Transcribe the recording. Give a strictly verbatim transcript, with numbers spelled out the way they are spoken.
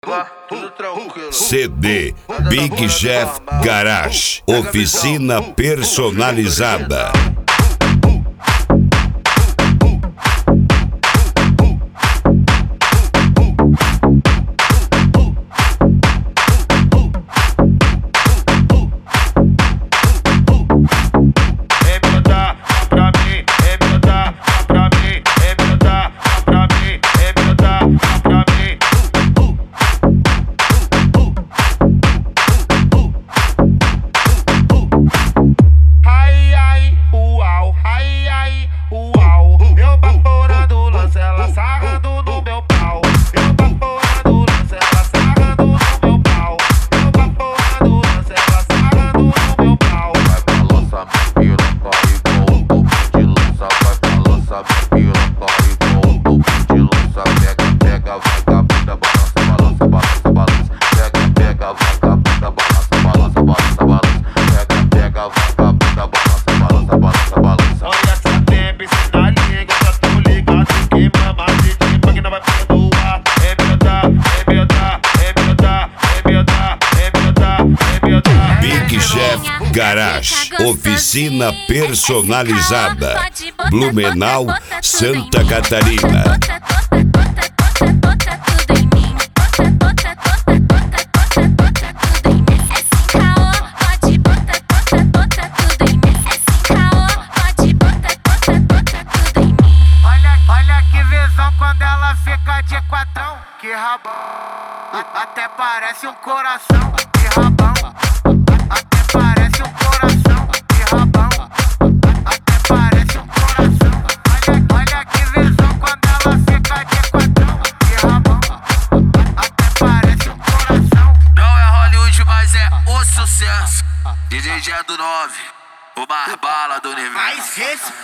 C D Big Jeff Garage, oficina personalizada. Big Jeff Garage, oficina personalizada, Blumenau, Santa Catarina. Olha que visão quando ela fica de quatrão, que rabão, até parece um coração, que rabão. Até parece um coração, que rabão. Até parece um coração. Olha, olha que visão quando ela fica de quatrão, que rabão. Até parece um coração. Não é Hollywood, mas é o sucesso. D J Jet do nove, o mais bala do universo.